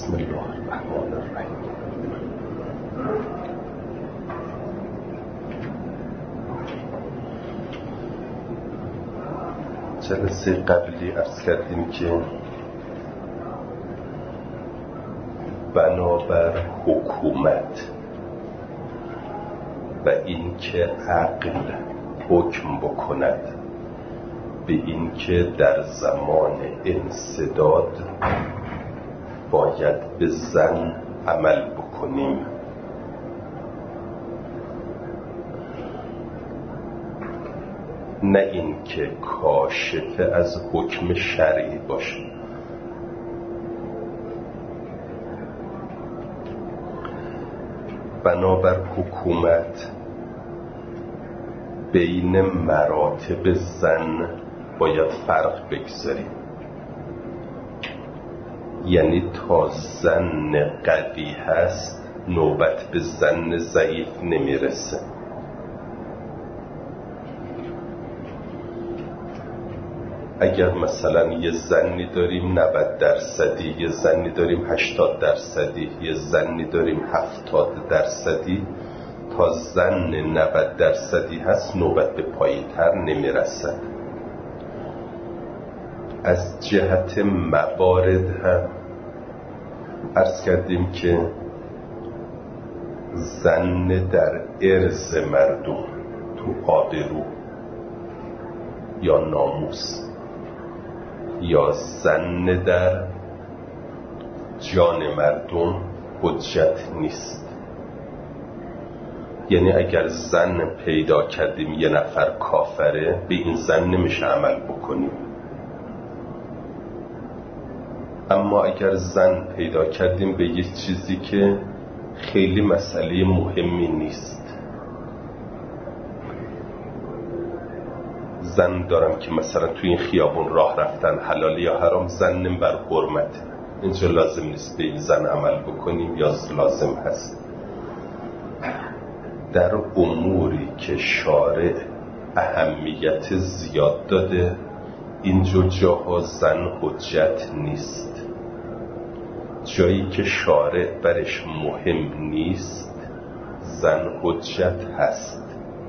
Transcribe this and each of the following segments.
بسم الله الرحمن الرحیم. جلسه قبلی عرض کردیم که بنابر حکومت و اینکه عقل حکم بکند به اینکه در زمان انسداد باید به زن عمل بکنیم، نه اینکه کاشف از حکم شرعی باشه. بنابر حکومت بین مراتب زن باید فرق بگذاریم، یعنی تا زن قوی هست نوبت به زن ضعیف نمیرسه. اگر مثلا یه زنی داریم 90%، یه زنی داریم 80%، یه زنی داریم 70%، تا زن 90% هست نوبت به پایین‌تر نمیرسد. از جهت موارد هم عرض کردیم که زن در عرض مردم تو آبرو یا ناموس، یا زن در جان مردم حجت نیست. یعنی اگر زن پیدا کردیم یه نفر کافره، به این زن نمیشه عمل بکنیم. اما اگر زن پیدا کردیم به یه چیزی که خیلی مسئله مهمی نیست، زن دارم که مثلا توی این خیابون راه رفتن حلال یا حرام، زن بر حرمت، اینجا لازم نیست به این زن عمل بکنیم یا لازم هست. در اموری که شارع اهمیت زیاد داده، اینجور جاها زن حجت نیست. جایی که شارع برش مهم نیست زن حجت هست.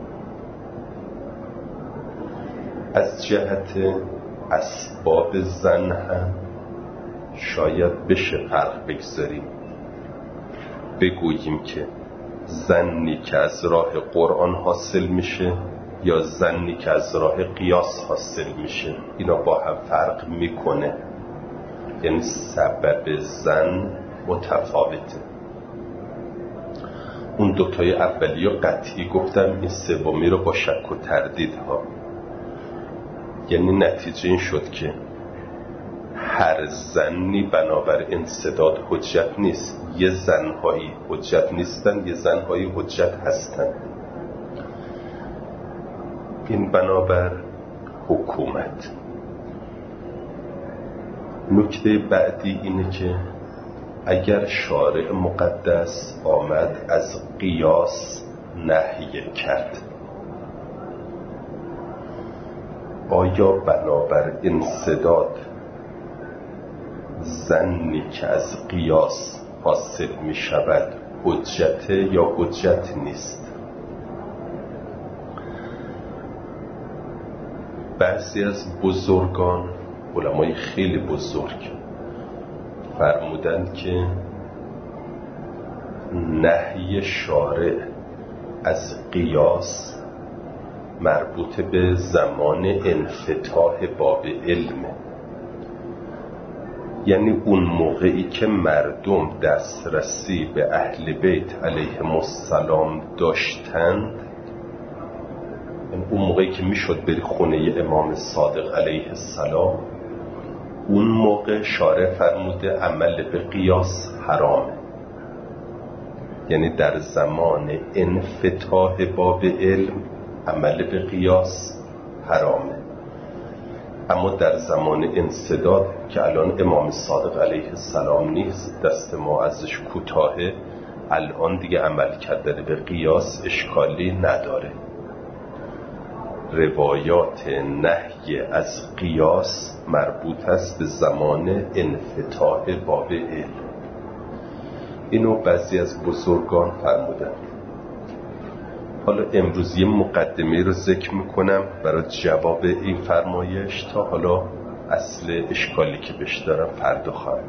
از جهت اسباب زن هم شاید بشه فرق بگذاریم، بگوییم که زنی که از راه قرآن حاصل میشه یا زنی که از راه قیاس حاصل میشه، اینا با هم فرق میکنه. یعنی سبب زن متفاوته. اون دوتای اولی رو قطعی گفتم، این سومی رو با شک و تردید ها. یعنی نتیجه این شد که هر زنی بنابر انسداد حجت نیست. یه زنهایی حجت نیستن، یه زنهایی حجت هستن. این بنابر حکومت. نکته بعدی اینه که اگر شارع مقدس آمد از قیاس نهی کرد، آیا بنابر انسداد زنی که از قیاس حاصل می شود حجت یا حجت نیست؟ بعضی از بزرگان، علمای خیلی بزرگ، فرمودند که نهی شارع از قیاس مربوط به زمان انفتاح باب علمه. یعنی اون موقعی که مردم دسترسی به اهل بیت علیهم السلام داشتند، اون موقعی که میشد بری خونه امام صادق علیه السلام، اون موقع شارع فرموده عمل به قیاس حرامه. یعنی در زمان انفتاح باب علم عمل به قیاس حرامه. اما در زمان انسداد که الان امام صادق علیه السلام نیست، دست ما ازش کوتاهه، الان دیگه عمل کردن به قیاس اشکالی نداره. روایات نهی از قیاس مربوط است به زمان انفتاح باب علم. اینو بعضی از بزرگان فرمودن. حالا امروز یه مقدمه رو ذکر میکنم برای جواب این فرمایش، تا حالا اصل اشکالی که بهش دارم فردا خواهم.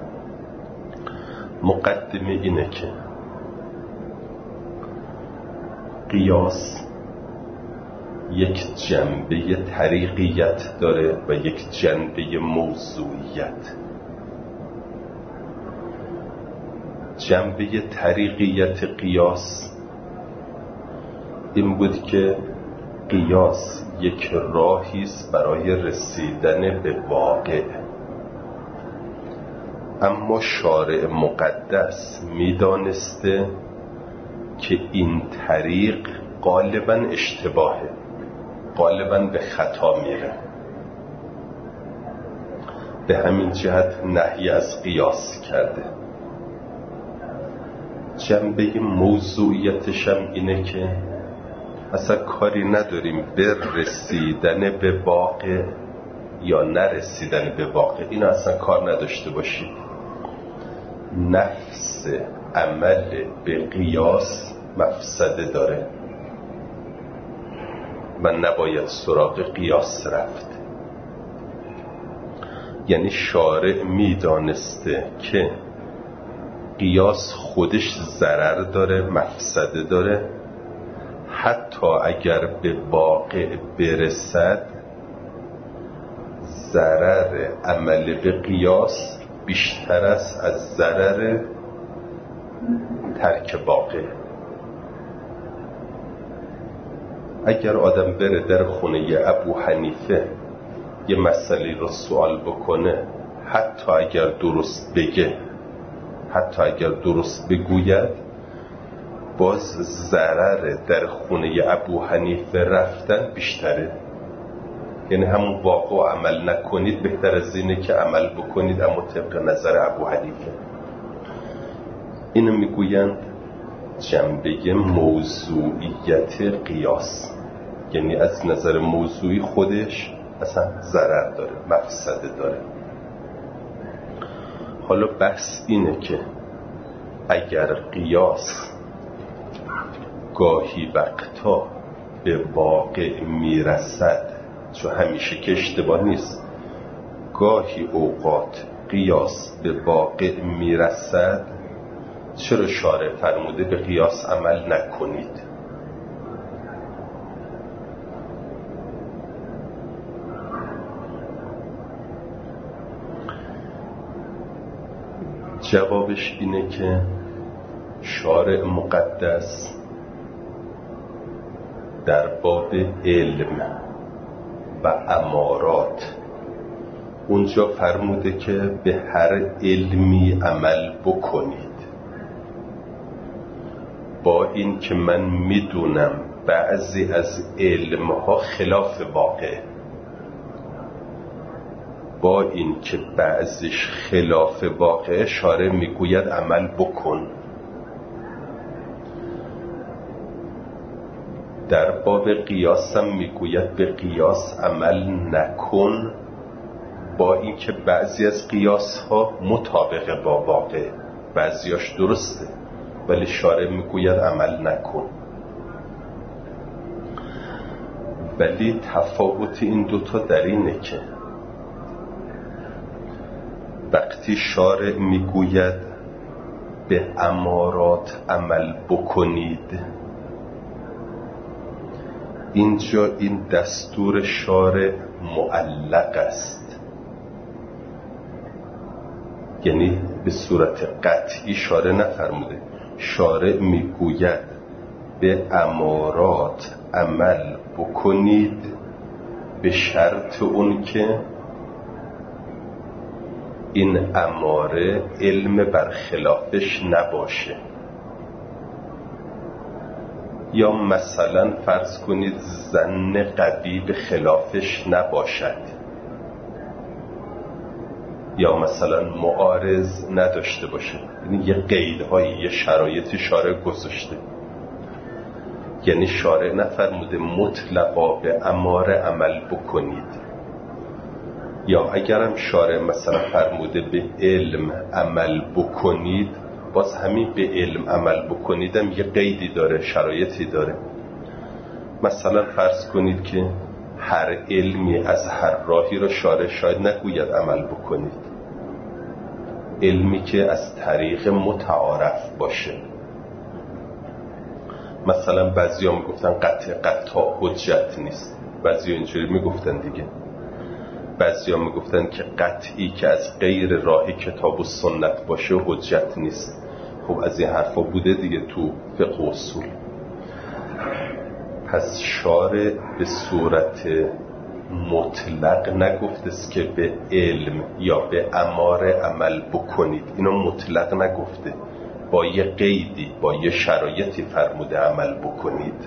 مقدمه اینه که قیاس یک جنبه طریقیت داره و یک جنبه موضوعیت. جنبه طریقیت قیاس این بود که قیاس یک راهی است برای رسیدن به واقع، اما شارع مقدس میدانسته که این طریق غالباً اشتباهه، غالباً به خطا میره. به همین جهت نهی از قیاس کرده. جنبه موضوعیتش هم اینه که اصلا کاری نداریم به رسیدن به واقع یا نرسیدن به واقع، این اصلا کار نداشته باشید. نفس عمل به قیاس مفسده داره و نباید سراغ قیاس رفت. یعنی شارع میدانسته که قیاس خودش ضرر داره، مفسده داره، حتی اگر به واقع برسد ضرر عمل به قیاس بیشتر است از ضرر ترک واقع. اگر آدم بره در خونه ابو حنیفه یه مسئله رو سوال بکنه، حتی اگر درست بگه، حتی اگر درست بگوید، باز ضرر در خونه ابو حنیفه رفتن بیشتره. یعنی همون واقع عمل نکنید بهتر از اینه که عمل بکنید اما طبق نظر ابو حنیفه. اینو میگویند جنبه موضوعیت قیاس، یعنی از نظر موضوعی خودش اصلا ضرر داره، مفسده داره. حالا بحث اینه که اگر قیاس گاهی وقتا به واقع میرسد، چون همیشه که اشتباه نیست، گاهی اوقات قیاس به واقع میرسد، چرا شارع فرموده به قیاس عمل نکنید؟ جوابش اینه که شارع مقدس در باب علم و امارات اونجا فرموده که به هر علمی عمل بکنید، با این که من میدونم بعضی از علمها خلاف واقع، با این که بعضیش خلاف واقع، شارع میگوید عمل بکن. در باب قیاس هم میگوید به قیاس عمل نکن، با این که بعضی از قیاس ها مطابق با واقع، بعضیاش درسته، ولی شارع میگوید عمل نکن. ولی تفاوت این دوتا در اینه که وقتی شارع میگوید به امارات عمل بکنید، اینجا این دستور شارع معلق است، یعنی به صورت قطعی شارع نفرموده. شارع میگوید به امارات عمل بکنید به شرط اون که این اماره علم برخلافش نباشه. یا مثلا فرض کنید ظن قوی به خلافش نباشد، یا مثلا معارض نداشته باشه. یعنی یه قیدهایی، یه شرایطی شارع گذاشته. یعنی شارع نفرموده مطلقا به اماره عمل بکنید. یا اگرم شارع مثلا فرموده به علم عمل بکنید، باز همین به علم عمل بکنیدم یه قیدی داره، شرایطی داره. مثلا فرض کنید که هر علمی از هر راهی رو شارع شاید نگوید عمل بکنید، علمی که از طریق متعارف باشه. مثلا بعضی ها میگفتن قطع حجت نیست، بعضی ها اینجوری میگفتن دیگه. بعضی ها میگفتن که قطعی که از غیر راه کتاب و سنت باشه حجت نیست. خب از این حرفا بوده دیگه تو فقه و اصول. پس شارع به صورت مطلق نگفته است که به علم یا به امر عمل بکنید، اینو مطلق نگفته، با یه قیدی، با یه شرایطی فرموده عمل بکنید.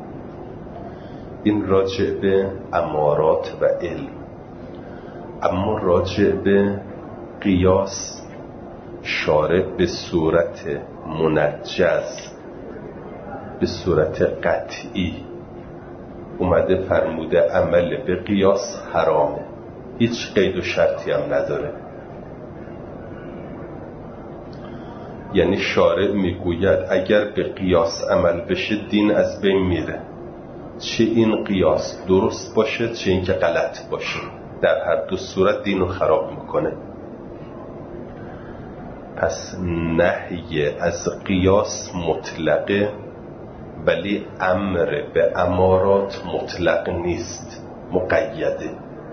این راجع به امارات و علم. اما راجع به قیاس شارع به صورت منجز، به صورت قطعی اومده فرموده عمل به قیاس حرامه، هیچ قید و شرطی هم نداره. یعنی شارع میگوید اگر به قیاس عمل بشه دین از بین میره، چه این قیاس درست باشه چه این که غلط باشه، در هر دو صورت دین رو خراب میکنه. پس نهی از قیاس مطلقه، ولی امر به امارات مطلق نیست، مقیده.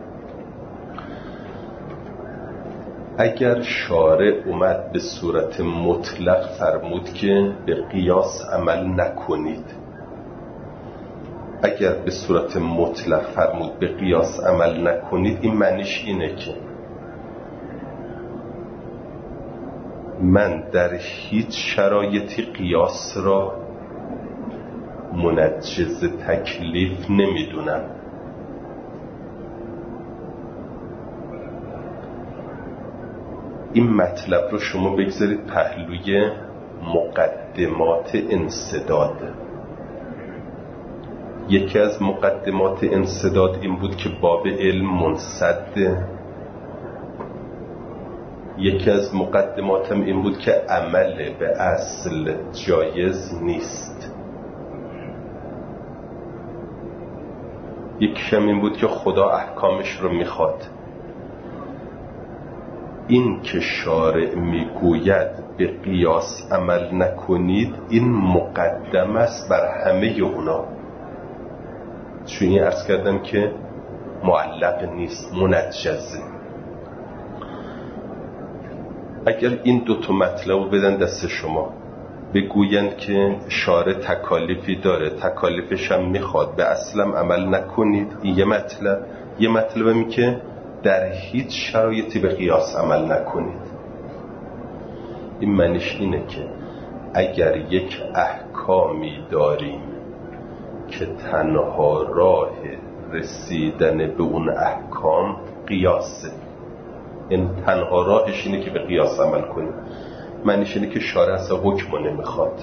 اگر شارع اومد به صورت مطلق فرمود که به قیاس عمل نکنید، اگر به صورت مطلق فرمود به قیاس عمل نکنید، این معنیش اینه که من در هیچ شرایطی قیاس را منجز تکلیف نمیدونم. این مطلب رو شما بگذارید پهلوی مقدمات انسداد. یکی از مقدمات انسداد این بود که باب علم منسده. یکی از مقدماتم این بود که عمل به اصل جایز نیست. یکیشم این بود که خدا احکامش رو میخواد. این که شارع میگوید به قیاس عمل نکنید، این مقدم است بر همه اونا، چون این عرض کردم که معلق نیست، منجزه. اگر این دوتا مطلب بدن دست شما، بگویند که شارع تکالیفی داره، تکالیفش هم میخواد، به اصلم عمل نکنید، این یه مطلب همی که در هیچ شرایطی به قیاس عمل نکنید. این معنیش اینه که اگر یک احکامی داریم که تنها راه رسیدن به اون احکام قیاسه، این تنها راهش اینه که به قیاس عمل کنیم، معنیش اینه که شارع اصلا حکم نمیخواد.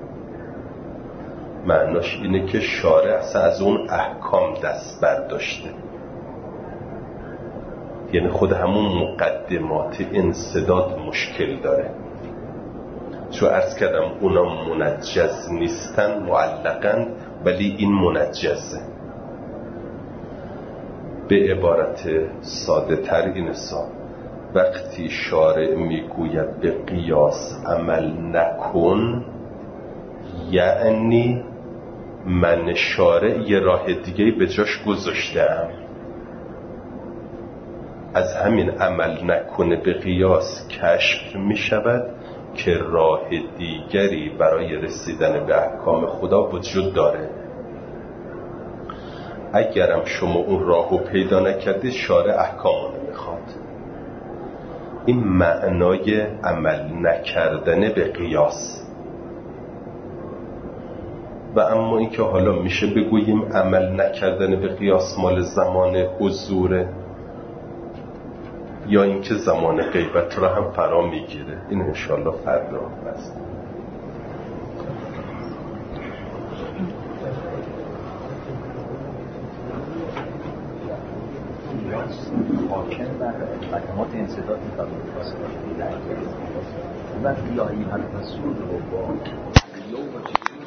معناش اینه که شارع اصلا از اون احکام دست برداشته. یعنی خود همون مقدمات انسداد مشکل داره، چون عرض کردم اونا منجز نیستن، معلقن، ولی این منجزه. به عبارت ساده تر این وقتی شارع میگوید به قیاس عمل نکن، یعنی من شارع یه راه دیگه به جاش گذاشتم. از همین عمل نکنه به قیاس کشف می شود که راه دیگری برای رسیدن به احکام خدا وجود داره. اگرم شما اون راهو پیدا نکردید، شارع احکامو نمیخواد. این معنای عمل نکردن به قیاس. و اما این که حالا میشه بگوییم عمل نکردن به قیاس مال زمان حضوره یا اینکه زمان غیبت را هم فرا میگیره، این انشاءالله فردا هست. حاکم بر مقدمات انسداد می‌کنه. و یا ایها الرسول رو با